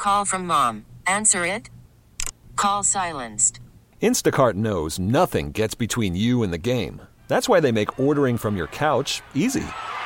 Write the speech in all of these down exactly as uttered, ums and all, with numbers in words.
Call from mom. Answer it. Call silenced. Instacart knows nothing gets between you and the game. That's why they make ordering from your couch easy.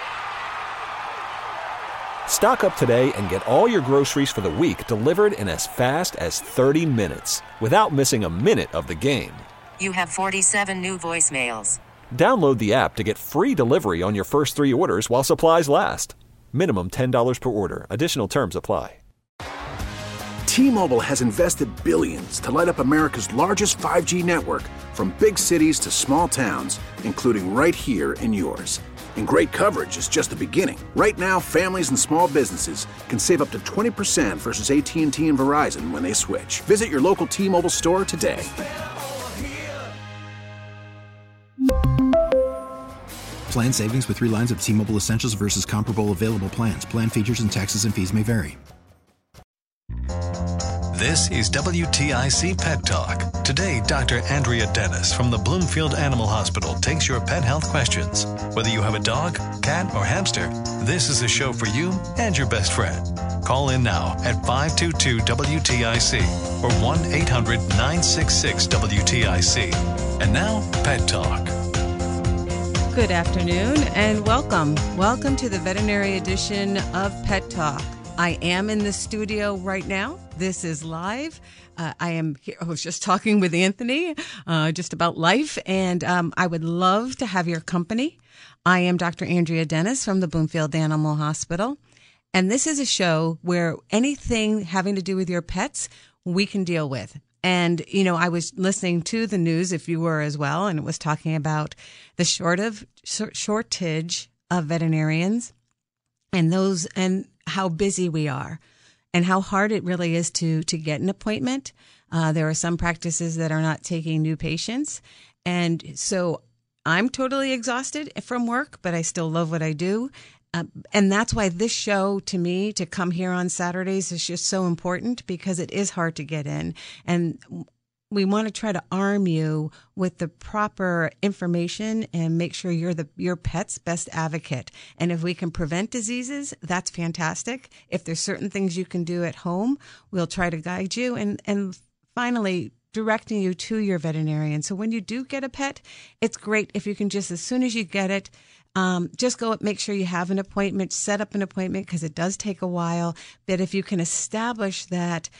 Stock up today and get all your groceries for the week delivered in as fast as thirty minutes without missing a minute of the game. You have forty-seven new voicemails. Download the app to get free delivery on your first three orders while supplies last. Minimum ten dollars per order. Additional terms apply. T-Mobile has invested billions to light up America's largest five G network, from big cities to small towns, including right here in yours. And great coverage is just the beginning. Right now, families and small businesses can save up to twenty percent versus A T and T and Verizon when they switch. Visit your local T-Mobile store today. Plan savings with three lines of T-Mobile Essentials versus comparable available plans. Plan features and taxes and fees may vary. This is W T I C Pet Talk. Today, Doctor Andrea Dennis from the Bloomfield Animal Hospital takes your pet health questions. Whether you have a dog, cat, or hamster, this is a show for you and your best friend. Call in now at five two two W T I C or one eight hundred nine six six W T I C. And now, Pet Talk. Good afternoon and welcome. Welcome to the veterinary edition of Pet Talk. I am in the studio right now. This is live. Uh, I am here. I was just talking with Anthony uh, just about life, and um, I would love to have your company. I am Doctor Andrea Dennis from the Bloomfield Animal Hospital, and this is a show where anything having to do with your pets, we can deal with. And, you know, I was listening to the news, if you were as well, and it was talking about the short of, shortage of veterinarians and those and how busy we are and how hard it really is to, to get an appointment. Uh, there are some practices that are not taking new patients. And so I'm totally exhausted from work, but I still love what I do. Uh, and that's why this show, to me, to come here on Saturdays is just so important, because it is hard to get in. And we want to try to arm you with the proper information and make sure you're the your pet's best advocate. And if we can prevent diseases, that's fantastic. If there's certain things you can do at home, we'll try to guide you. And, and finally, directing you to your veterinarian. So when you do get a pet, it's great if you can just, as soon as you get it, Um, just go make sure you have an appointment, set up an appointment, because it does take a while. But if you can establish that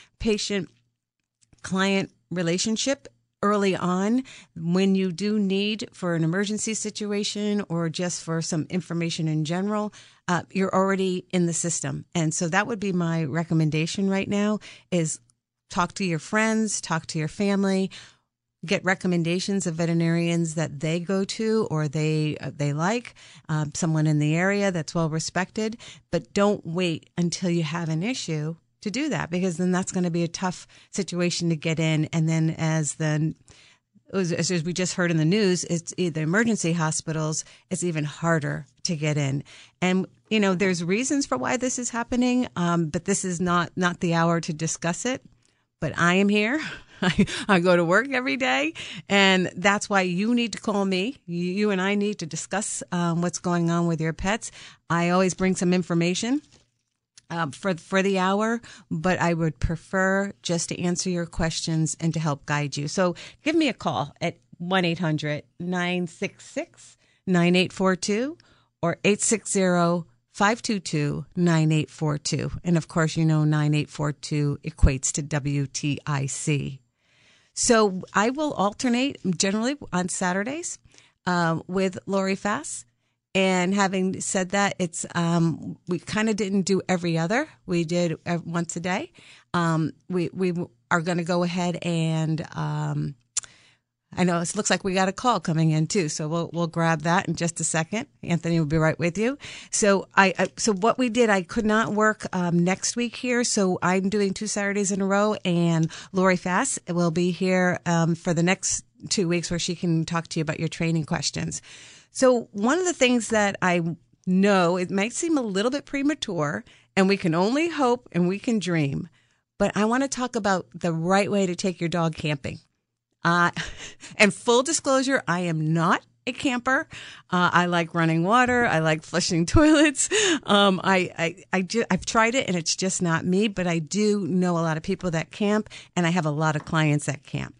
patient-client relationship early on, when you do need for an emergency situation or just for some information in general, uh, you're already in the system. And so that would be my recommendation right now, is talk to your friends, talk to your family, get recommendations of veterinarians that they go to or they uh, they like, um, someone in the area that's well respected. But don't wait until you have an issue to do that, because then that's going to be a tough situation to get in. And then as the as, as we just heard in the news, it's the emergency hospitals, it's even harder to get in. And, you know, there's reasons for why this is happening, um, but this is not not the hour to discuss it. But I am here. I, I go to work every day, and that's why you need to call me. You, you and I need to discuss um, what's going on with your pets. I always bring some information um, for for the hour, but I would prefer just to answer your questions and to help guide you. So give me a call at one eight hundred nine six six nine eight four two or eight six zero five two two nine eight four two. And of course, you know, nine eight four two equates to W T I C. So I will alternate generally on Saturdays um, with Lori Fass. And having said that, it's um, we kind of didn't do every other. We did once a day. Um, we we are going to go ahead and um, I know it looks like we got a call coming in too, so we'll we'll grab that in just a second. Anthony will be right with you. So I, I so what we did, I could not work um, next week here, so I'm doing two Saturdays in a row, and Lori Fass will be here um, for the next two weeks, where she can talk to you about your training questions. So one of the things that I know, it might seem a little bit premature, and we can only hope and we can dream, but I want to talk about the right way to take your dog camping. Uh, and full disclosure, I am not a camper. Uh, I like running water. I like flushing toilets. Um, I, I, I ju- I've tried it and it's just not me, but I do know a lot of people that camp and I have a lot of clients that camp.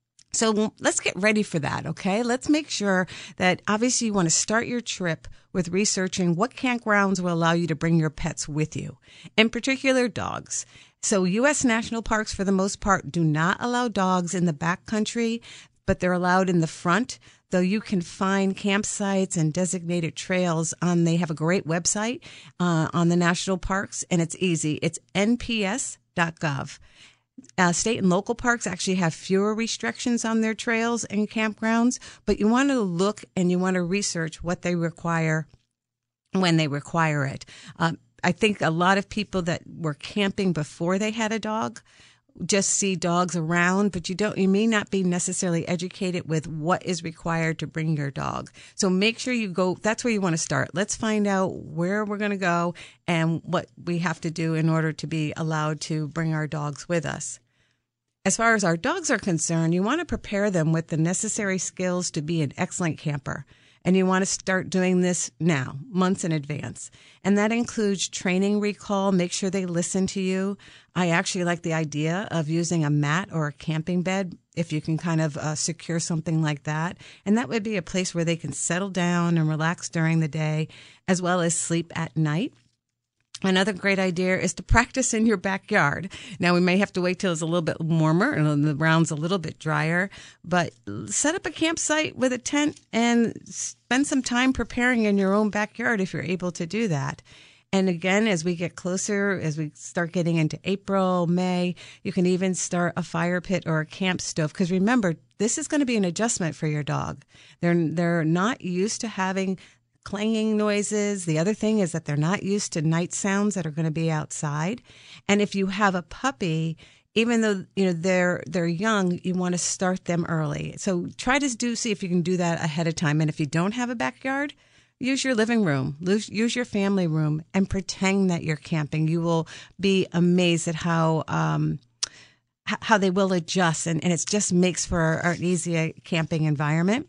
So let's get ready for that, okay? Let's make sure that obviously you want to start your trip with researching what campgrounds will allow you to bring your pets with you, in particular dogs. So U S national parks, for the most part, do not allow dogs in the backcountry, but they're allowed in the front, though you can find campsites and designated trails on, they have a great website uh, on the national parks, and it's easy. It's N P S dot gov. Uh, state and local parks actually have fewer restrictions on their trails and campgrounds, but you want to look and you want to research what they require when they require it. Um, I think a lot of people that were camping before they had a dog just see dogs around, but you don't, you may not be necessarily educated with what is required to bring your dog. So make sure you go, that's where you want to start. Let's find out where we're going to go and what we have to do in order to be allowed to bring our dogs with us. As far as our dogs are concerned, you want to prepare them with the necessary skills to be an excellent camper. And you want to start doing this now, months in advance. And that includes training recall. Make sure they listen to you. I actually like the idea of using a mat or a camping bed if you can kind of uh, secure something like that. And that would be a place where they can settle down and relax during the day, as well as sleep at night. Another great idea is to practice in your backyard. Now, we may have to wait till it's a little bit warmer and the ground's a little bit drier, but set up a campsite with a tent and spend some time preparing in your own backyard if you're able to do that. And again, as we get closer, as we start getting into April, May, you can even start a fire pit or a camp stove. Because remember, this is going to be an adjustment for your dog. They're, they're not used to having clanging noises. The other thing is that they're not used to night sounds that are going to be outside. And if you have a puppy, even though you know they're they're young, you want to start them early. So try to do see if you can do that ahead of time. And if you don't have a backyard, use your living room, use your family room, and pretend that you're camping. You will be amazed at how um, how they will adjust, and, and it just makes for an easier camping environment.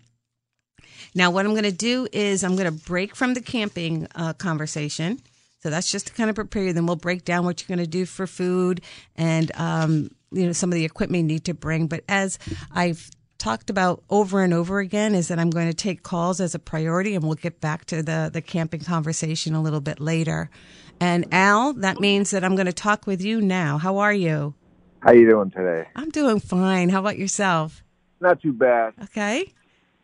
Now, what I'm going to do is I'm going to break from the camping uh, conversation. So that's just to kind of prepare you. Then we'll break down what you're going to do for food and, um, you know, some of the equipment you need to bring. But as I've talked about over and over again, is that I'm going to take calls as a priority, and we'll get back to the, the camping conversation a little bit later. And Al, that means that I'm going to talk with you now. How are you? How you doing today? I'm doing fine. How about yourself? Not too bad. Okay.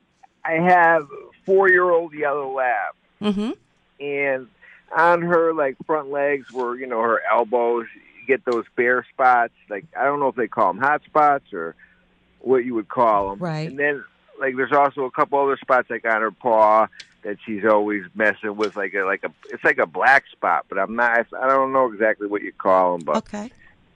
I have a four-year-old yellow lab, Mm-hmm. and on her like front legs, where you know her elbows, you get those bare spots. Like I don't know if they call them hot spots or what you would call them. Right. And then like there's also a couple other spots like on her paw that she's always messing with, like a like a it's like a black spot, but I'm not. I don't know exactly what you call them, but Okay.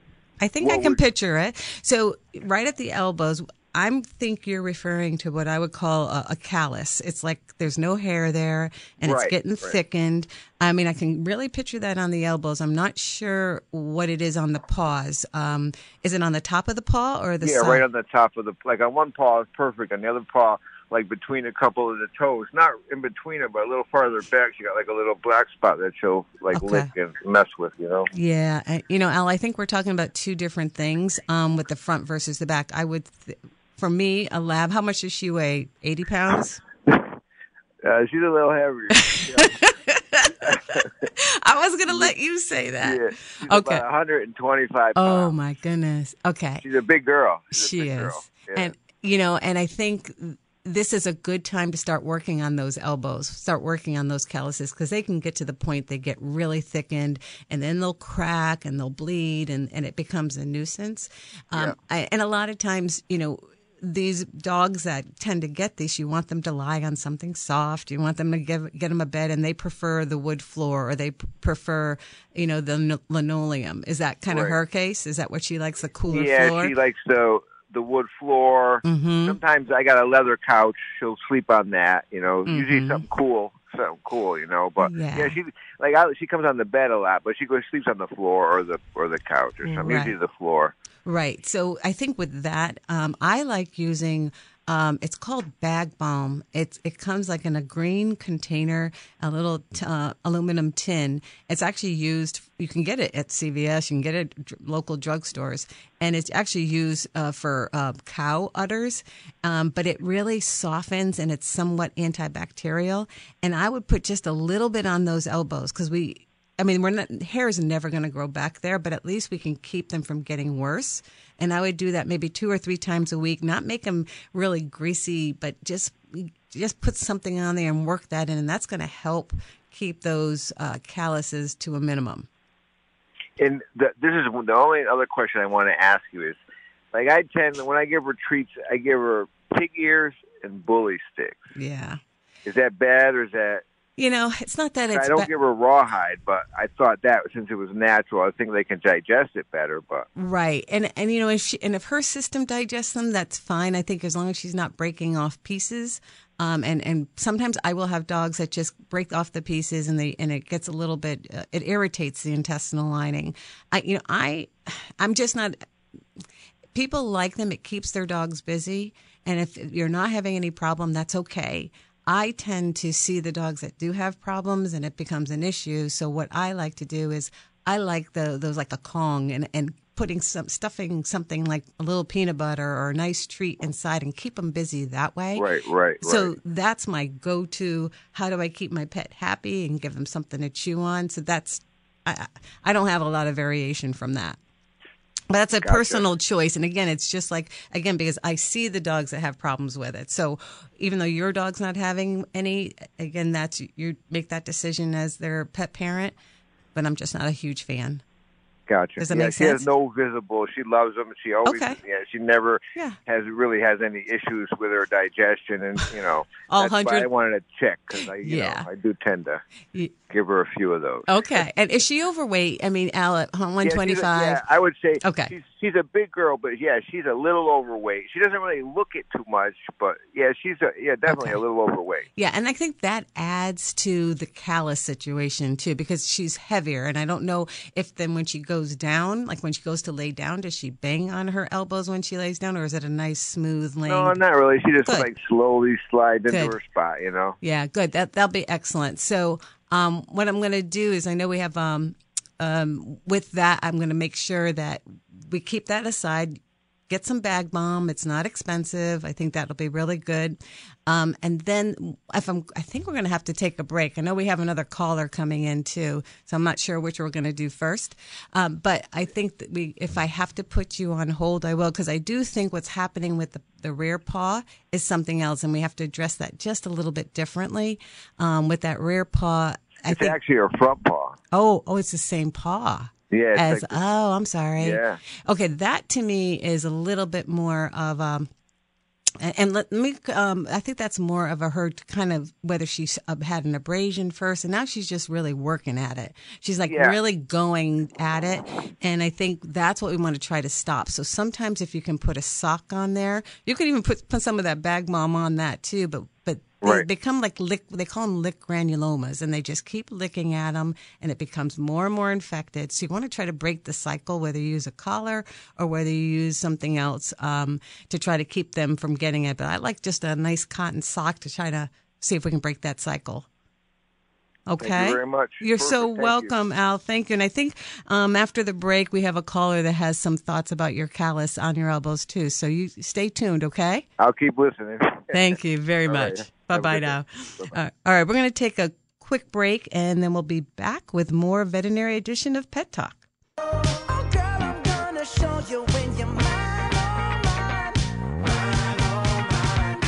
I think I can picture it. So right at the elbows, I think you're referring to what I would call a, a callus. It's like there's no hair there, and Right, it's getting right. thickened. I mean, I can really picture that on the elbows. I'm not sure what it is on the paws. Um, is it on the top of the paw or the yeah, side? right on the top of the like on one paw is perfect, on the other paw like between a couple of the toes, not in between it, but a little farther back. She got like a little black spot that she'll like Okay. lick and mess with, you know. Yeah. I- You know, Al, I think we're talking about two different things um, with the front versus the back. I would, th- for me, a lab, how much does she weigh? eighty pounds? Uh, she's a little heavier. I was going to let you say that. Yeah, she's Okay. about one hundred twenty-five Oh, pounds. my goodness. Okay. She's a big girl. She's a She big is. girl. Yeah. And, you know, and I think this is a good time to start working on those elbows, start working on those calluses, because they can get to the point they get really thickened, and then they'll crack and they'll bleed, and, and it becomes a nuisance. Um, Yeah. I, and a lot of times, you know, these dogs that tend to get this, you want them to lie on something soft. You want them to give, get them a bed, and they prefer the wood floor, or they p- prefer, you know, the n- linoleum. Is that kind of Right. her case? Is that what she likes, the cooler yeah, floor? she likes the the wood floor. Mhm. Sometimes I got a leather couch. She'll sleep on that. You know, Mhm. usually something cool, something cool. You know, but Yeah. yeah, she like I, she comes on the bed a lot, but she goes sleeps on the floor or the or the couch or something. Right. Usually the floor. Right. So I think with that, um, I like using Um, it's called Bag Balm. It's it comes like in a green container, a little t- uh, aluminum tin. It's actually used. You can get it at C V S. You can get it at dr- local drugstores, and it's actually used uh, for uh, cow udders. Um, but it really softens, and it's somewhat antibacterial. And I would put just a little bit on those elbows because we. I mean, we're not, hair is never going to grow back there, but at least we can keep them from getting worse. And I would do that maybe two or three times a week, not make them really greasy, but just just put something on there and work that in. And that's going to help keep those uh, calluses to a minimum. And the, this is the only other question I want to ask you is, like I tend, when I give her treats, I give her pig ears and bully sticks. Yeah. Is that bad or is that... You know, it's not that it's... I don't ba- give her rawhide, but I thought that since it was natural, I think they can digest it better. But Right. And, and you know, if she, and if her system digests them, that's fine. I think as long as she's not breaking off pieces. Um, and, and sometimes I will have dogs that just break off the pieces and they and it gets a little bit... Uh, it irritates the intestinal lining. I, you know, I, I'm just not... People like them. It keeps their dogs busy. And if you're not having any problem, that's okay. I tend to see the dogs that do have problems and it becomes an issue. So what I like to do is I like the those like a Kong and, and putting some stuffing something like a little peanut butter or a nice treat inside and keep them busy that way. Right, right, So right. that's my go-to. How do I keep my pet happy and give them something to chew on? So that's I I don't have a lot of variation from that. But that's a Gotcha. personal choice. And again, it's just like, again, because I see the dogs that have problems with it. So even though your dog's not having any, again, that's you make that decision as their pet parent. But I'm just not a huge fan. Gotcha. Does that yeah, make she sense? has no visible. She loves them. She always, Okay. yeah, she never Yeah. has really has any issues with her digestion, and you know, All that's why hundred- I wanted to check because I, you Yeah. know, I do tend to You- give her a few of those. Okay. And is she overweight? I mean, Al at one twenty-five. Yeah, she's a- yeah, I would say Okay. she's she's a big girl, but yeah, she's a little overweight. She doesn't really look it too much, but yeah, she's a, yeah, definitely Okay. a little overweight. Yeah, and I think that adds to the callus situation too, because she's heavier, and I don't know if then when she goes down, like when she goes to lay down, does she bang on her elbows when she lays down, or is it a nice smooth laying? No, not really. She just Good. like slowly slides into Good. her spot, you know. Yeah, good. That that'll be excellent. So, um, what I'm going to do is, I know we have um, um, with that, I'm going to make sure that we keep that aside. Get some Bag Balm. It's not expensive. I think that'll be really good. Um, and then if I'm, I think we're going to have to take a break. I know we have another caller coming in too, so I'm not sure which we're going to do first. Um, but I think that we, if I have to put you on hold, I will, because I do think what's happening with the, the rear paw is something else, and we have to address that just a little bit differently. Um, with that rear paw, I It's think. actually her front paw. Oh, oh, it's the same paw. Yeah, it's As like- oh, I'm sorry. Yeah. Okay, that to me is a little bit more of um, and and let me. Um, I think that's more of a her kind of whether she's uh, had an abrasion first, and now she's just really working at it. She's like Yeah. really going at it, and I think that's what we want to try to stop. So sometimes if you can put a sock on there, you can even put put some of that Bag Balm on that too. But but they Right. become like lick. They call them lick granulomas, and they just keep licking at them, and it becomes more and more infected. So you want to try to break the cycle, whether you use a collar or whether you use something else um, to try to keep them from getting it. But I like just a nice cotton sock to try to see if we can break that cycle. Okay. Thank you very much. You're so Perfect. Thank welcome, Al. Thank you. And I think um, after the break, we have a caller that has some thoughts about your callus on your elbows, too. So you stay tuned, okay? I'll keep listening. Thank you very All much. right. Bye-bye Have a good now. day. Bye-bye. Uh, all right, we're going to take a quick break, and then we'll be back with more veterinary edition of Pet Talk. Oh, girl, I'm gonna show you when you're mine, oh, mine, mine, oh, mine.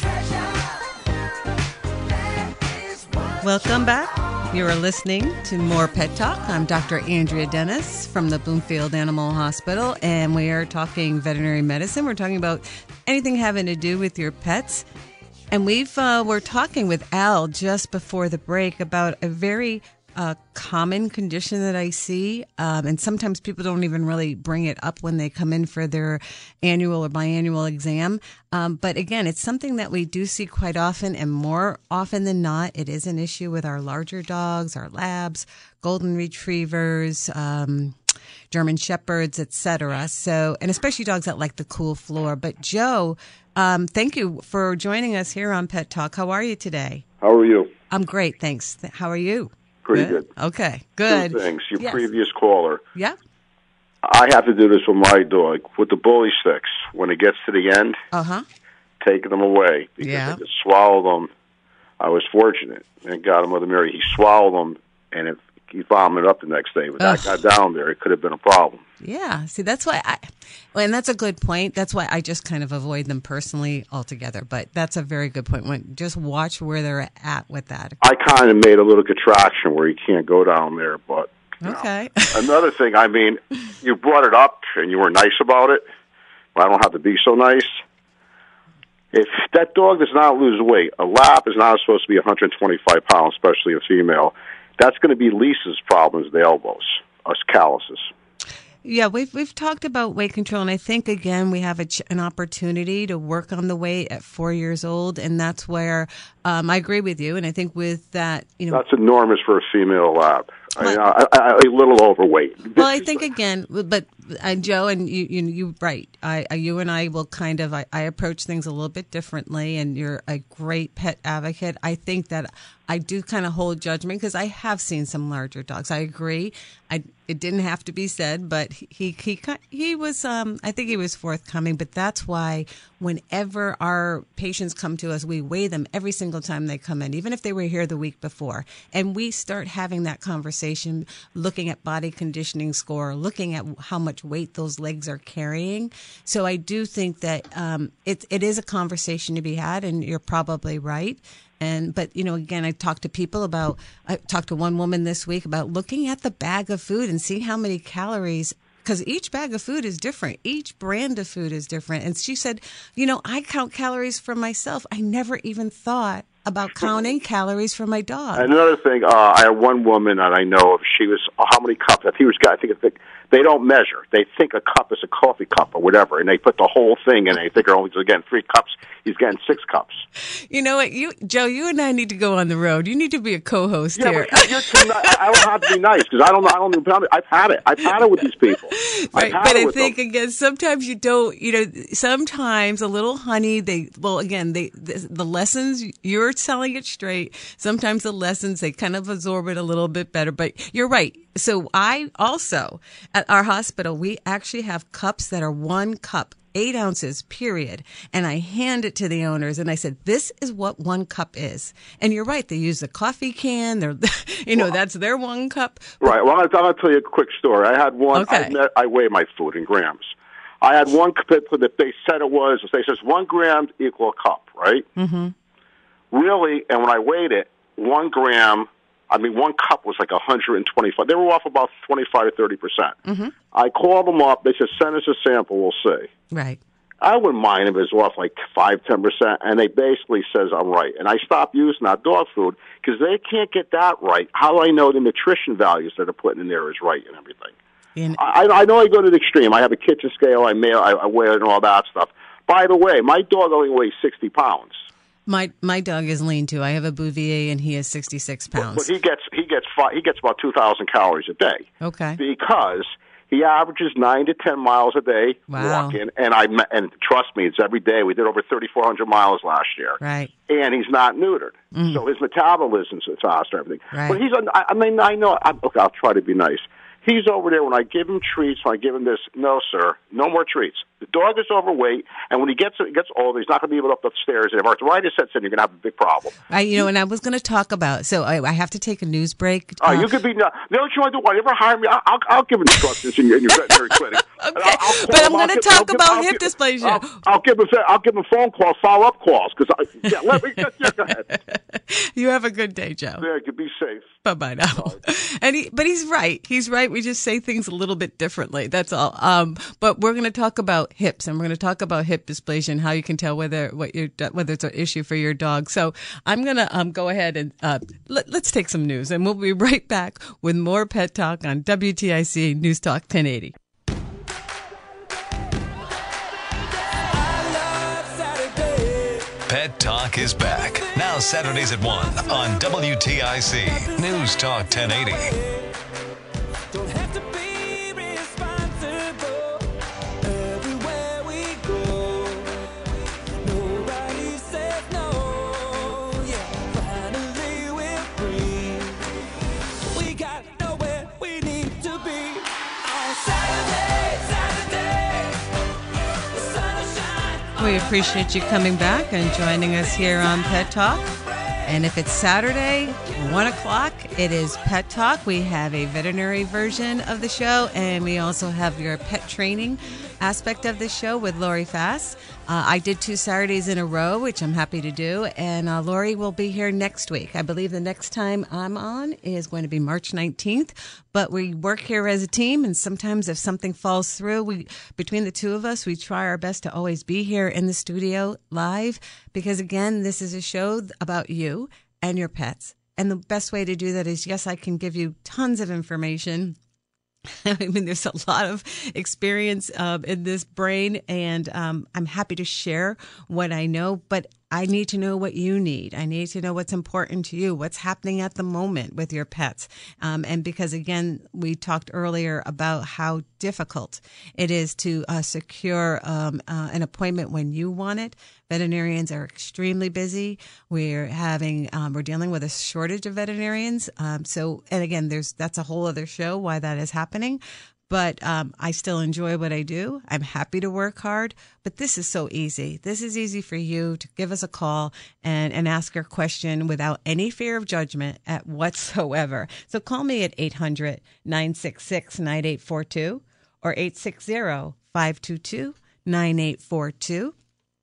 Treasure, that is what Welcome back. You are listening to more Pet Talk. I'm Doctor Andrea Dennis from the Bloomfield Animal Hospital, and we are talking veterinary medicine. We're talking about anything having to do with your pets. And we've uh, we're talking with Al just before the break about a very uh, common condition that I see, um, and sometimes people don't even really bring it up when they come in for their annual or biannual exam. Um, but again, it's something that we do see quite often, and more often than not, it is an issue with our larger dogs, our labs, golden retrievers, um, German Shepherds, et cetera. So, and especially dogs that like the cool floor. But Joe, um, thank you for joining us here on Pet Talk. How are you today? How are you? I'm great, thanks. How are you? Pretty good. Okay, good. Two things. Your Yes. previous caller. Yeah. I have to do this with my dog, with the bully sticks. When it gets to the end, Uh-huh. taking them away. Because Yeah. I could swallow them. I was fortunate and got him Mother Mary. He swallowed them, and it, he vomited up the next day. But that got down there. It could have been a problem. Yeah. See, that's why I, well, and that's a good point. That's why I just kind of avoid them personally altogether. But that's a very good point. When, just watch where they're at with that. I kind of made a little contraction where he can't go down there, but you know. Okay. Another thing, I mean, you brought it up and you were nice about it. But I don't have to be so nice. If that dog does not lose weight, a lap is not supposed to be one hundred twenty-five pounds, especially a female. That's going to be Lisa's problems, the elbows, us calluses. Yeah, we've we've talked about weight control, and I think again we have a ch- an opportunity to work on the weight at four years old, and that's where um, I agree with you. And I think with that, you know, That's enormous for a female lab. I, I, I, a little overweight. well, I think again, but uh, Joe and you, you, you, right? I, I, you and I will kind of, I, I approach things a little bit differently, and you're a great pet advocate. I think that I do kind of hold judgment because I have seen some larger dogs. I agree. I it didn't have to be said, but he he he, he was. Um, I think he was forthcoming. But that's why whenever our patients come to us, we weigh them every single time they come in, even if they were here the week before, and we start having that conversation, looking at body conditioning score, looking at how much weight those legs are carrying. So I do think that um, it it is a conversation to be had, and you're probably right. And, but, you know, again, I talked to people about, I talked to one woman this week about looking at the bag of food and seeing how many calories, because each bag of food is different. Each brand of food is different. And she said, you know, I count calories for myself. I never even thought about counting calories for my dog. Another thing, uh, I have one woman that I know of. She was, oh, how many cups? I think it was, I think it's, they don't measure. They think a cup is a coffee cup or whatever, and they put the whole thing in. They think are only getting three cups. He's getting six cups. You know what, you Joe, you and I need to go on the road. You need to be a co-host yeah, here. But you're too ni- I don't have to be nice because I don't. I don't. Even, I've had it. I've had it with these people. Right, I've had but it I with think them. again, sometimes you don't. You know, sometimes a little honey. They well, again, they the, the lessons you're telling it straight. Sometimes the lessons they kind of absorb it a little bit better. But you're right. So I also at our hospital we actually have cups that are one cup. Eight ounces, period. And I hand it to the owners and I said, this is what one cup is. And you're right. They use a coffee can. They're, you know, well, that's their one cup. Right. Well, I'll, I'll tell you a quick story. I had one, okay. I, met, I weigh my food in grams. I had one cup that they said it was, they says one gram equal a cup, right? Mm-hmm. Really, and when I weighed it, one gram, I mean, one cup was like one hundred twenty-five. They were off about twenty-five to thirty percent. Mm-hmm. I called them up. They said, send us a sample. We'll see. Right. I wouldn't mind if it was off like five, ten percent, and they basically says I'm right. And I stopped using that dog food because they can't get that right. How do I know the nutrition values that are putting in there is right and everything? In- I, I know I go to the extreme. I have a kitchen scale. I, mail, I, I weigh it and all that stuff. By the way, my dog only weighs sixty pounds. My my dog is lean too. I have a Bouvier and he is sixty-six pounds. But, but he gets he gets five, he gets about two thousand calories a day. Okay. Because he averages nine to ten miles a day wow. walking, and I and trust me, it's every day. We did over thirty-four hundred miles last year. Right. And he's not neutered, mm. so his metabolism's faster. Everything. Right. But he's. I, I mean, I know. I, okay, I'll try to be nice. He's over there when I give him treats, when I give him this, no, sir, no more treats. The dog is overweight, and when he gets gets older, he's not going to be able to up the stairs. And if arthritis sets in, you're going to have a big problem. I, you know, and I was going to talk about, so I, I have to take a news break. Oh, uh, uh, you could be, no, you know what you want to do? Whatever, hire me. I'll, I'll, I'll give instructions in your, in your veterinary clinic. Okay, I'll, I'll but I'm going to talk give, about I'll hip give, dysplasia. I'll, I'll give him, I'll give him phone calls, follow up calls, because I, yeah, let me, yeah, go ahead. You have a good day, Joe. Yeah, you can be safe. Bye-bye now. And he, but he's right. He's right. We just say things a little bit differently. That's all. Um, but we're going to talk about hips, and we're going to talk about hip dysplasia and how you can tell whether what your whether it's an issue for your dog. So I'm going to um, go ahead and uh, let, let's take some news, and we'll be right back with more Pet Talk on W T I C News Talk ten eighty. Pet Talk is back. Now Saturdays at one on W T I C News Talk ten eighty. Don't have to be rich We appreciate you coming back and joining us here on Pet Talk. And if it's Saturday, one o'clock, it is Pet Talk. We have a veterinary version of the show, and we also have your pet training aspect of the show with Lori Fass. Uh, I did two Saturdays in a row, which I'm happy to do, and uh, Lori will be here next week. I believe the next time I'm on is going to be March nineteenth, but we work here as a team, and sometimes if something falls through, we between the two of us, we try our best to always be here in the studio live, because again, this is a show about you and your pets. And the best way to do that is, yes, I can give you tons of information. I mean, there's a lot of experience um, in this brain, and um, I'm happy to share what I know, but I need to know what you need. I need to know what's important to you, what's happening at the moment with your pets. Um, and because, again, we talked earlier about how difficult it is to uh, secure um, uh, an appointment when you want it. Veterinarians are extremely busy. We're having, um, we're dealing with a shortage of veterinarians. Um, so, and again, there's, that's a whole other show why that is happening. But um, I still enjoy what I do. I'm happy to work hard, but this is so easy. This is easy for you to give us a call and, and ask your question without any fear of judgment at whatsoever. So call me at eight hundred, nine six six, nine eight four two or eight six zero, five two two, nine eight four two.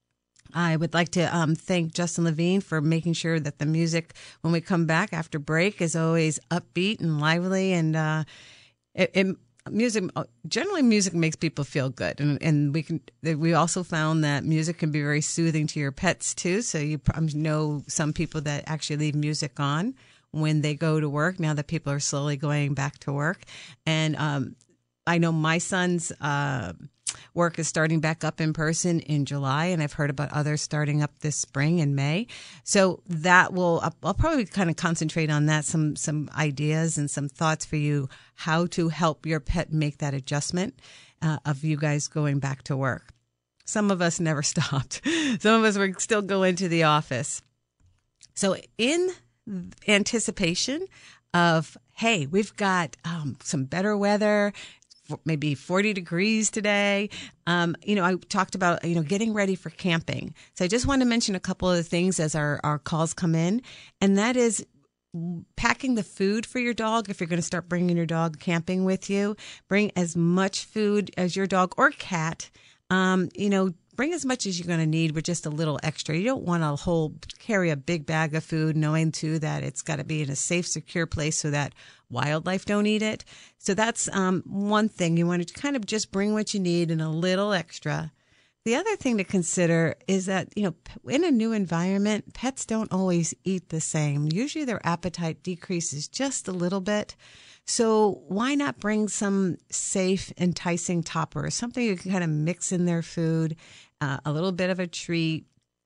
I would like to um, thank Justin Levine for making sure that the music, when we come back after break, is always upbeat and lively, and uh, it, it music generally music makes people feel good, and and we can we also found that music can be very soothing to your pets too. So you know some people that actually leave music on when they go to work now that people are slowly going back to work. And um, I know my son's uh, work is starting back up in person in July, and I've heard about others starting up this spring in May. So that will, I'll probably kind of concentrate on that, some some ideas and some thoughts for you, how to help your pet make that adjustment uh, of you guys going back to work. Some of us never stopped. Some of us were still going to the office. So in anticipation of, hey, we've got um, some better weather, maybe forty degrees today. Um, you know, I talked about, you know, getting ready for camping. So I just want to mention a couple of the things as our, our calls come in. And that is packing the food for your dog. If you're going to start bringing your dog camping with you, bring as much food as your dog or cat. Um, you know, bring as much as you're going to need with just a little extra. You don't want to whole carry a big bag of food, knowing too that it's got to be in a safe, secure place so that wildlife don't eat it. So that's um, one thing. You want to kind of just bring what you need and a little extra. The other thing to consider is that, you know, in a new environment, pets don't always eat the same. Usually their appetite decreases just a little bit. So why not bring some safe, enticing toppers, something you can kind of mix in their food, uh, a little bit of a treat.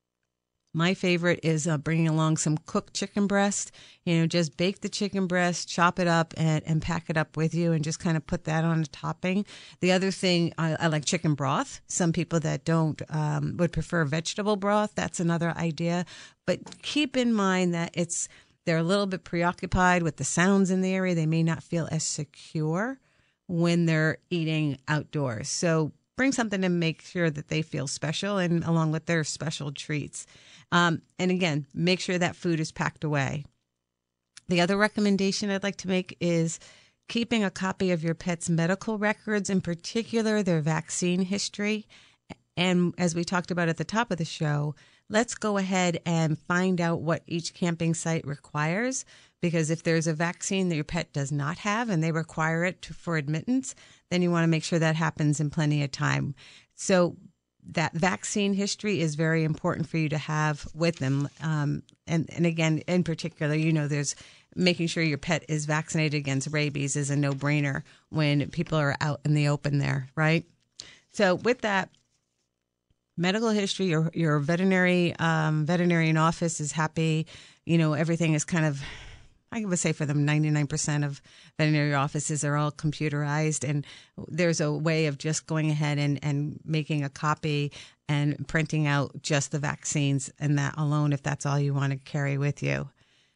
My favorite is uh, bringing along some cooked chicken breast. You know, just bake the chicken breast, chop it up, and, and pack it up with you, and just kind of put that on a topping. The other thing, I, I like chicken broth. Some people that don't um, would prefer vegetable broth. That's another idea. But keep in mind that it's they're a little bit preoccupied with the sounds in the area. They may not feel as secure when they're eating outdoors. So bring something to make sure that they feel special, and along with their special treats. Um, and again, make sure that food is packed away. The other recommendation I'd like to make is keeping a copy of your pet's medical records, in particular their vaccine history. And as we talked about at the top of the show, let's go ahead and find out what each camping site requires, because if there's a vaccine that your pet does not have and they require it to, for admittance, then you want to make sure that happens in plenty of time. So that vaccine history is very important for you to have with them. Um, and, and again, in particular, you know, there's making sure your pet is vaccinated against rabies is a no-brainer when people are out in the open there, right? So with that, medical history, your your veterinary um, veterinarian office is happy. You know, everything is kind of, I would say for them, ninety-nine percent of veterinary offices are all computerized, and there's a way of just going ahead and, and making a copy and printing out just the vaccines and that alone, if that's all you want to carry with you.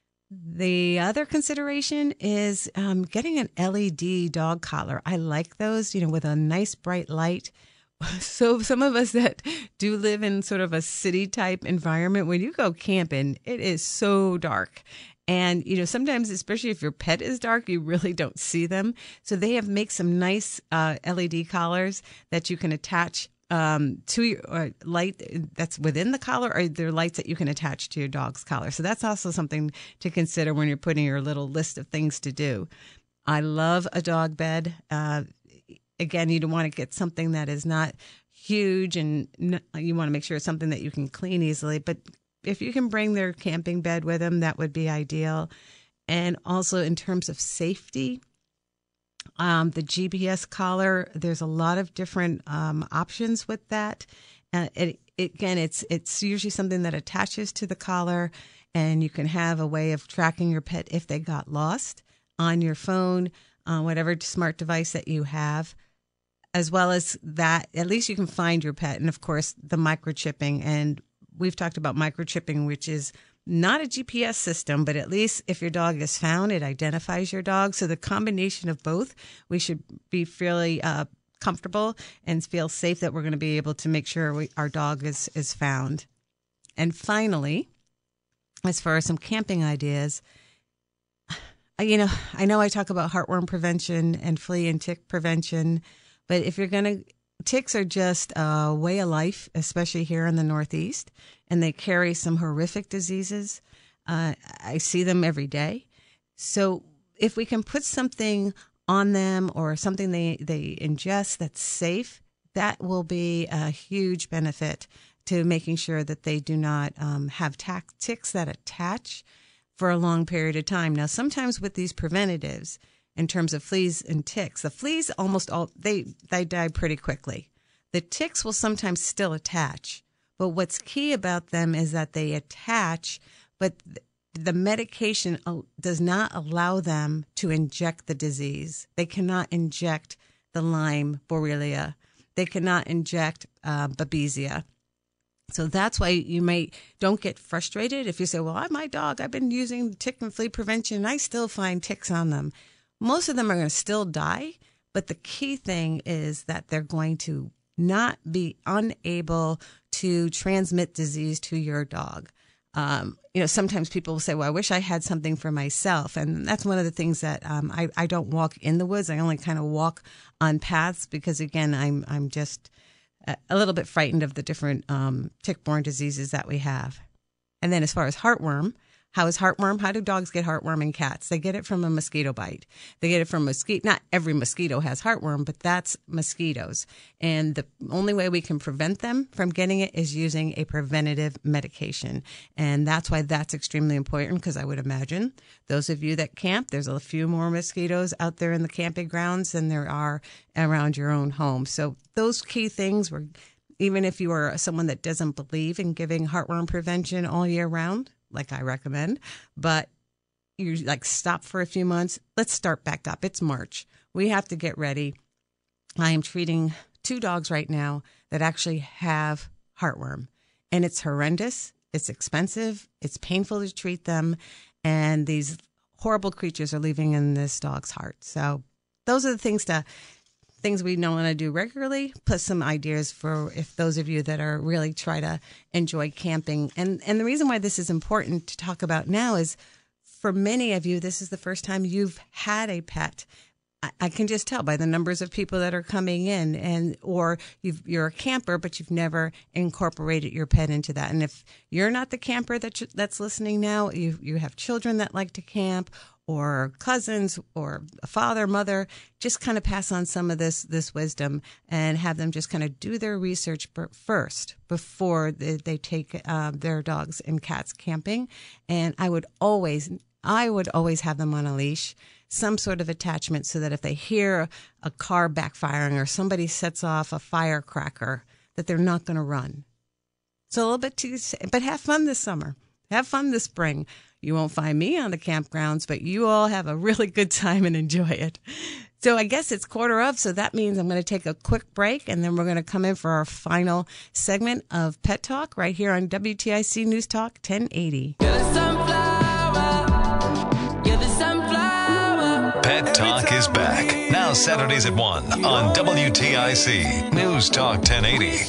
The other consideration is um, getting an L E D dog collar. I like those, you know, with a nice bright light. So some of us that do live in sort of a city type environment, when you go camping, it is so dark. And, you know, sometimes, especially if your pet is dark, you really don't see them. So they have make some nice uh, L E D collars that you can attach um, to your uh, light that's within the collar, or they're lights that you can attach to your dog's collar. So that's also something to consider when you're putting your little list of things to do. I love a dog bed. Uh, Again, you don't want to get something that is not huge, and n- you want to make sure it's something that you can clean easily. But if you can bring their camping bed with them, that would be ideal. And also in terms of safety, um, the G P S collar, there's a lot of different um, options with that. Uh, it, it, again, it's it's usually something that attaches to the collar, and you can have a way of tracking your pet if they got lost on your phone, uh, whatever smart device that you have. As well as that, at least you can find your pet. And of course, the microchipping. And we've talked about microchipping, which is not a G P S system, but at least if your dog is found, it identifies your dog. So the combination of both, we should be fairly uh, comfortable and feel safe that we're going to be able to make sure we, our dog is, is found. And finally, as far as some camping ideas, you know, I know I talk about heartworm prevention and flea and tick prevention. But if you're going to, ticks are just a way of life, especially here in the Northeast, and they carry some horrific diseases. Uh, I see them every day. So if we can put something on them or something they, they ingest that's safe, that will be a huge benefit to making sure that they do not um, have tac- ticks that attach for a long period of time. Now, sometimes with these preventatives, in terms of fleas and ticks, the fleas almost all, they, they die pretty quickly. The ticks will sometimes still attach. But what's key about them is that they attach, but the medication does not allow them to inject the disease. They cannot inject the Lyme, Borrelia. They cannot inject uh, Babesia. So that's why you may don't get frustrated if you say, well, I, my dog, I've been using tick and flea prevention, and I still find ticks on them. Most of them are going to still die, but the key thing is that they're going to not be unable to transmit disease to your dog. Um, you know, sometimes people will say, well, I wish I had something for myself. And that's one of the things that um, I, I don't walk in the woods. I only kind of walk on paths because, again, I'm I'm just a little bit frightened of the different um, tick-borne diseases that we have. And then as far as heartworm, how is heartworm? How do dogs get heartworm and cats? They get it from a mosquito bite. They get it from mosquito. Not every mosquito has heartworm, but that's mosquitoes. And the only way we can prevent them from getting it is using a preventative medication. And that's why that's extremely important, because I would imagine those of you that camp, there's a few more mosquitoes out there in the camping grounds than there are around your own home. So those key things were, even if you are someone that doesn't believe in giving heartworm prevention all year round, like I recommend, but you like stop for a few months. Let's start back up. It's March. We have to get ready. I am treating two dogs right now that actually have heartworm, and it's horrendous. It's expensive. It's painful to treat them, and these horrible creatures are living in this dog's heart. So those are the things to things we don't want to do regularly, plus some ideas for if those of you that are really try to enjoy camping. And and the reason why this is important to talk about now is for many of you, this is the first time you've had a pet. I, I can just tell by the numbers of people that are coming in, and or you've, you're a camper, but you've never incorporated your pet into that. And if you're not the camper that you, that's listening now, you you have children that like to camp, or cousins, or a father, mother, just kind of pass on some of this this wisdom and have them just kind of do their research first before they, they take uh, their dogs and cats camping. And I would always, I would always have them on a leash, some sort of attachment, so that if they hear a car backfiring or somebody sets off a firecracker, that they're not going to run. So a little bit too, but have fun this summer. Have fun this spring. You won't find me on the campgrounds, but you all have a really good time and enjoy it. So I guess it's quarter of, so that means I'm going to take a quick break, and then we're going to come in for our final segment of Pet Talk right here on W T I C News Talk ten eighty. You're the sunflower. You're the sunflower. Pet Pet Talk is back. Now Saturdays at one on W T I C News Talk ten eighty.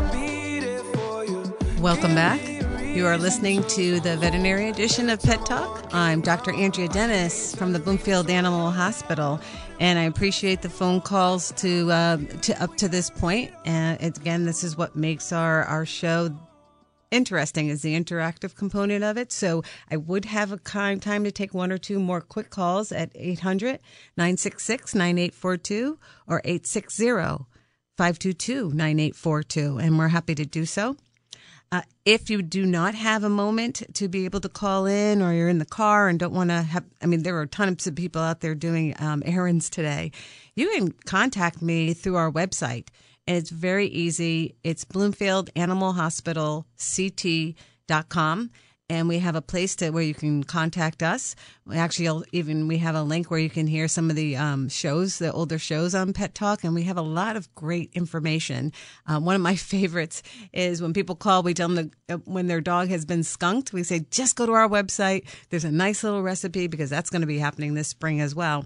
Welcome back. You are listening to the veterinary edition of Pet Talk. I'm Doctor Andrea Dennis from the Bloomfield Animal Hospital, and I appreciate the phone calls to uh, to up to this point. And again, this is what makes our, our show interesting, is the interactive component of it. So I would have a time time to take one or two more quick calls at eight hundred, nine six six, nine eight four two or eight six zero, five two two, nine eight four two, and we're happy to do so. Uh, if you do not have a moment to be able to call in, or you're in the car and don't want to have, I mean, there are tons of people out there doing um, errands today. You can contact me through our website, and it's very easy. It's Bloomfield Animal Hospital C T dot com. And we have a place to where you can contact us. Actually, even we have a link where you can hear some of the um, shows, the older shows on Pet Talk, and we have a lot of great information. Um, one of my favorites is when people call, we tell them that when their dog has been skunked, we say, just go to our website. There's a nice little recipe, because that's going to be happening this spring as well.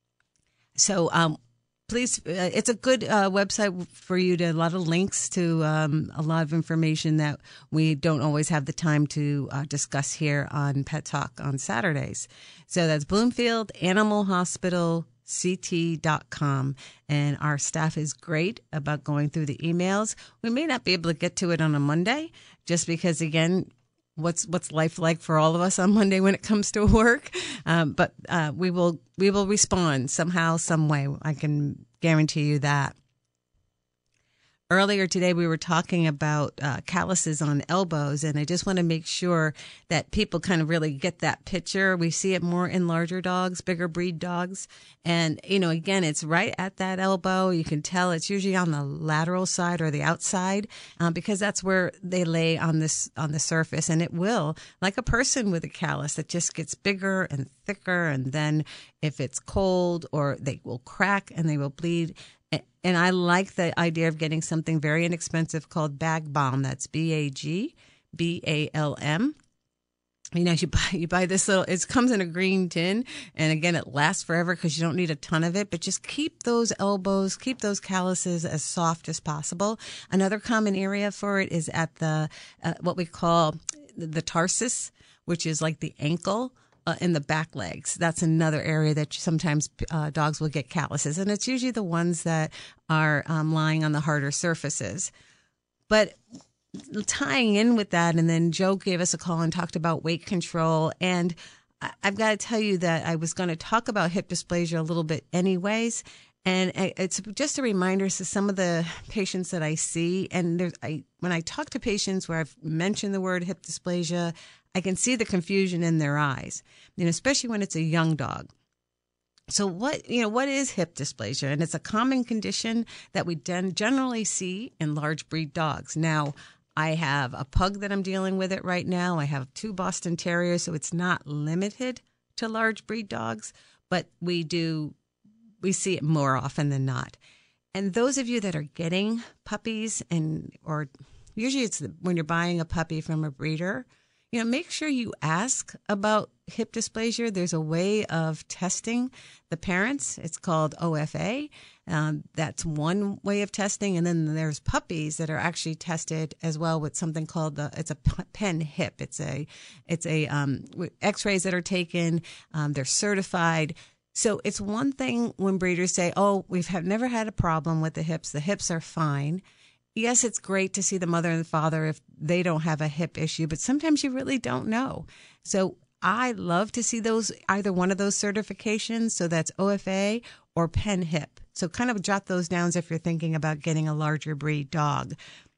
So, um, Please, uh, it's a good uh, website for you to, a lot of links to um, a lot of information that we don't always have the time to uh, discuss here on Pet Talk on Saturdays. So that's Bloomfield Animal Hospital C T dot com. And our staff is great about going through the emails. We may not be able to get to it on a Monday, just because, again, What's what's life like for all of us on Monday when it comes to work? Um, but uh, we will we will respond somehow, some way. I can guarantee you that. Earlier today, we were talking about uh, calluses on elbows, and I just want to make sure that people kind of really get that picture. We see it more in larger dogs, bigger breed dogs. And, you know, again, it's right at that elbow. You can tell it's usually on the lateral side or the outside, um, because that's where they lay on this on the surface. And it will, like a person with a callus, it just gets bigger and thicker. And then if it's cold, or they will crack and they will bleed. And I like the idea of getting something very inexpensive called Bag Balm. That's B A G B A L M. You know, you buy you buy this little, it comes in a green tin, and again, it lasts forever because you don't need a ton of it, but just keep those elbows, keep those calluses as soft as possible. Another common area for it is at the, uh, what we call the tarsus, which is like the ankle. Uh, in the back legs. That's another area that sometimes uh, dogs will get calluses, and it's usually the ones that are um, lying on the harder surfaces. But tying in with that, and then Joe gave us a call and talked about weight control, and I- I've got to tell you that I was going to talk about hip dysplasia a little bit anyways. And it's just a reminder to some of the patients that I see. And there's, I, when I talk to patients where I've mentioned the word hip dysplasia, I can see the confusion in their eyes, you know, especially when it's a young dog. So what, you know, what is hip dysplasia? And it's a common condition that we generally see in large breed dogs. Now, I have a pug that I'm dealing with it right now. I have two Boston Terriers, so it's not limited to large breed dogs, but we do we see it more often than not. And those of you that are getting puppies, and or usually it's the, when you're buying a puppy from a breeder, you know, make sure you ask about hip dysplasia. There's a way of testing the parents. It's called O F A. Um, that's one way of testing. And then there's puppies that are actually tested as well with something called the, it's a pen hip. It's a, it's a, um, x-rays that are taken. Um, they're certified. So it's one thing when breeders say, oh, we've have never had a problem with the hips. The hips are fine. Yes, it's great to see the mother and the father if they don't have a hip issue, but sometimes you really don't know. So I love to see those, either one of those certifications. So that's O F A or pen hip. So kind of jot those down if you're thinking about getting a larger breed dog.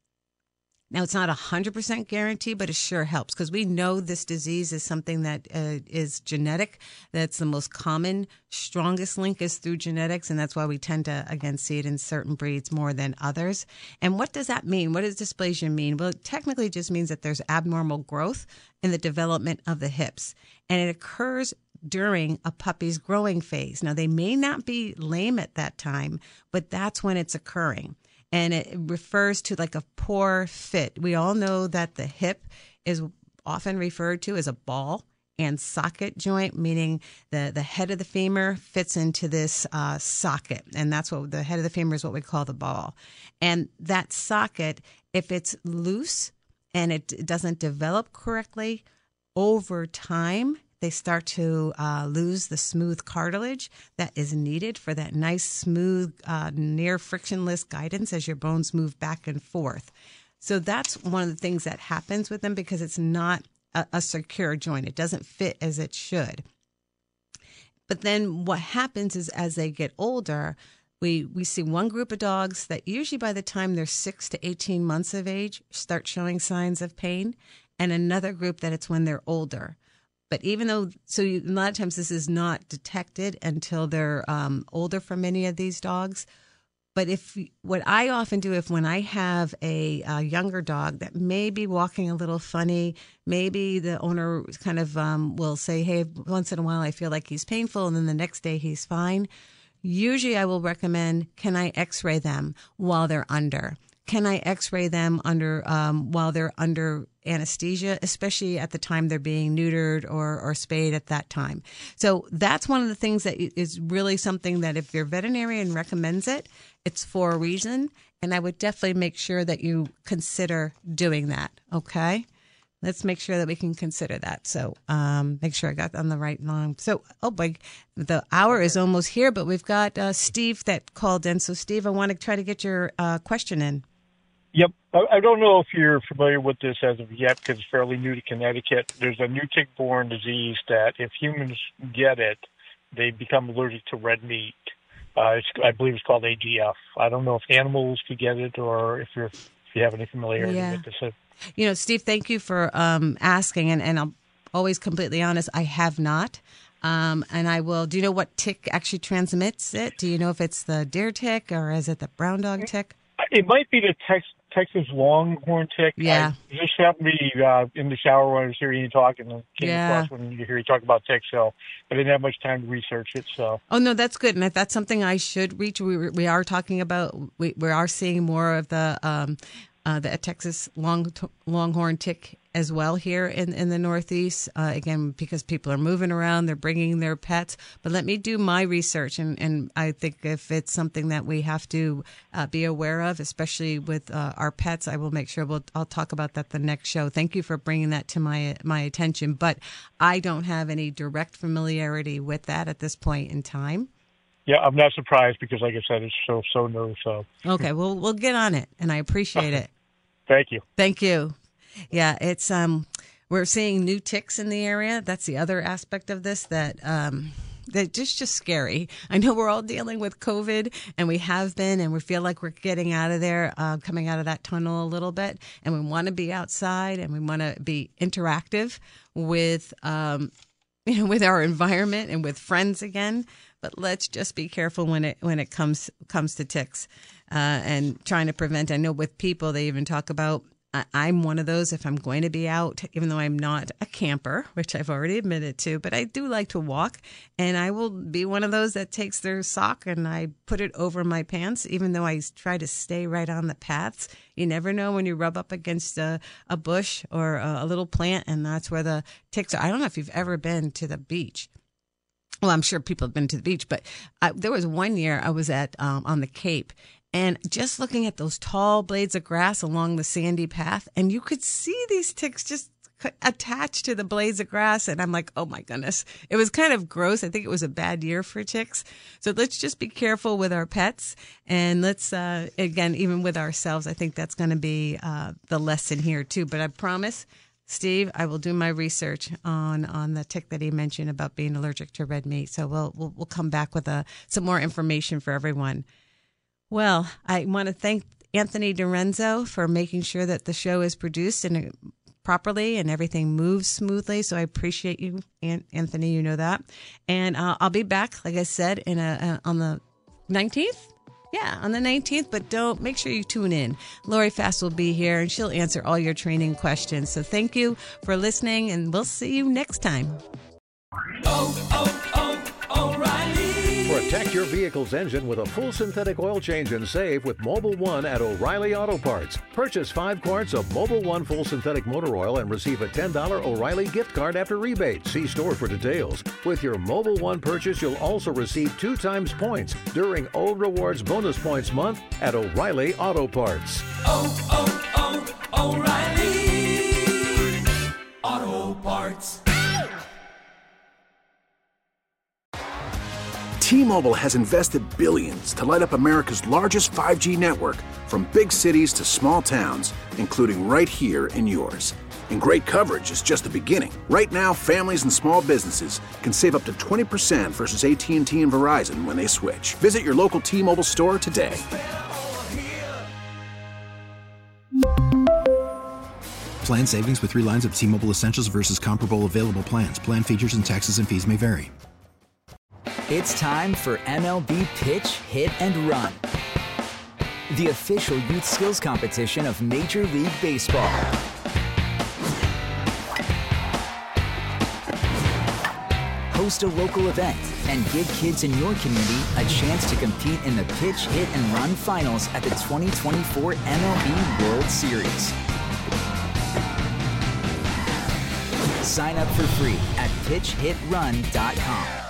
Now, it's not a one hundred percent guarantee, but it sure helps because we know this disease is something that uh, is genetic. That's the most common, strongest link is through genetics, and that's why we tend to, again, see it in certain breeds more than others. And what does that mean? What does dysplasia mean? Well, it technically just means that there's abnormal growth in the development of the hips, and it occurs during a puppy's growing phase. Now, they may not be lame at that time, but that's when it's occurring. And it refers to like a poor fit. We all know that the hip is often referred to as a ball and socket joint, meaning the, the head of the femur fits into this uh, socket. And that's what the head of the femur is what we call the ball. And that socket, if it's loose and it doesn't develop correctly over time, they start to uh, lose the smooth cartilage that is needed for that nice, smooth, uh, near frictionless guidance as your bones move back and forth. So that's one of the things that happens with them because it's not a, a secure joint. It doesn't fit as it should. But then what happens is as they get older, we, we see one group of dogs that usually by the time they're six to eighteen months of age start showing signs of pain, and another group that it's when they're older. But even though, so you, a lot of times this is not detected until they're um, older for many of these dogs. But if what I often do, if when I have a, a younger dog that may be walking a little funny, maybe the owner kind of um, will say, hey, once in a while I feel like he's painful, and then the next day he's fine. Usually I will recommend, can I x-ray them while they're under? Can I x-ray them under um, while they're under anesthesia, especially at the time they're being neutered or, or spayed at that time? So that's one of the things that is really something that if your veterinarian recommends it, it's for a reason. And I would definitely make sure that you consider doing that. Okay. Let's make sure that we can consider that. So um, make sure I got on the right line. So, oh boy, the hour is almost here, but we've got uh, Steve that called in. So Steve, I want to try to get your uh, question in. Yep. I don't know if you're familiar with this as of yet because it's fairly new to Connecticut. There's a new tick-borne disease that if humans get it, they become allergic to red meat. Uh, it's, I believe it's called A G F. I don't know if animals could get it or if you're if you have any familiarity Yeah. with this. You know, Steve, thank you for um, asking. And, and I'm always completely honest, I have not. Um, and I will, do you know what tick actually transmits it? Do you know if it's the deer tick or is it the brown dog tick? It might be the tex- Texas longhorn tick. Yeah. I just happened to be uh, in the shower when I was hearing you talk and came Yeah. across when you hear you talk about ticks, so I didn't have much time to research it. So. Oh, no, that's good. And if that's something I should reach, we, we are talking about, we, we are seeing more of the um, uh, the Texas long, longhorn tick as well here in, in the Northeast. Uh, again, because people are moving around, they're bringing their pets. But let me do my research. And, and I think if it's something that we have to uh, be aware of, especially with uh, our pets, I will make sure we'll, I'll talk about that the next show. Thank you for bringing that to my, my attention. But I don't have any direct familiarity with that at this point in time. Yeah, I'm not surprised because, like I said, it's so, so new. So. Okay, well, we'll get on it, and I appreciate it. Thank you. Thank you. Yeah, it's um, we're seeing new ticks in the area. That's the other aspect of this that um, that just just scary. I know we're all dealing with COVID, and we have been, and we feel like we're getting out of there, uh, coming out of that tunnel a little bit, and we want to be outside, and we want to be interactive with um, you know, with our environment and with friends again. But let's just be careful when it when it comes comes to ticks uh, and trying to prevent. I know with people they even talk about. I, I'm one of those. If I'm going to be out, even though I'm not a camper, which I've already admitted to, but I do like to walk, and I will be one of those that takes their sock and I put it over my pants, even though I try to stay right on the paths. You never know when you rub up against a, a bush or a, a little plant, and that's where the ticks are. I don't know if you've ever been to the beach. Well, I'm sure people have been to the beach, but I, there was one year I was at um, on the Cape, and just looking at those tall blades of grass along the sandy path, and you could see these ticks just attached to the blades of grass, and I'm like, oh my goodness. It was kind of gross. I think it was a bad year for ticks. So let's just be careful with our pets, and let's, uh, again, even with ourselves, I think that's going to be uh, the lesson here too. But I promise, Steve, I will do my research on, on the tick that he mentioned about being allergic to red meat. So we'll we'll, we'll come back with a, some more information for everyone. Well, I want to thank Anthony DiRenzo for making sure that the show is produced and properly and everything moves smoothly. So I appreciate you, Anthony. You know that. And uh, I'll be back, like I said, in a, uh, on the nineteenth. Yeah, on the nineteenth, but don't make sure you tune in. Lori Fast will be here, and she'll answer all your training questions. So thank you for listening, and we'll see you next time. Oh, oh, oh, O'Reilly. Protect your vehicle's engine with a full synthetic oil change and save with Mobil one at O'Reilly Auto Parts. Purchase five quarts of Mobil one full synthetic motor oil and receive a ten dollars O'Reilly gift card after rebate. See store for details. With your Mobil one purchase, you'll also receive two times points during O Rewards Bonus Points Month at O'Reilly Auto Parts. Oh, oh, oh, O'Reilly Auto Parts. T-Mobile has invested billions to light up America's largest five G network, from big cities to small towns, including right here in yours. And great coverage is just the beginning. Right now, families and small businesses can save up to twenty percent versus A T and T and Verizon when they switch. Visit your local T-Mobile store today. Plan savings with three lines of T-Mobile Essentials versus comparable available plans. Plan features and taxes and fees may vary. It's time for M L B Pitch, Hit, and Run, the official youth skills competition of Major League Baseball. Host a local event and give kids in your community a chance to compete in the Pitch, Hit, and Run finals at the twenty twenty-four M L B World Series. Sign up for free at pitch hit run dot com.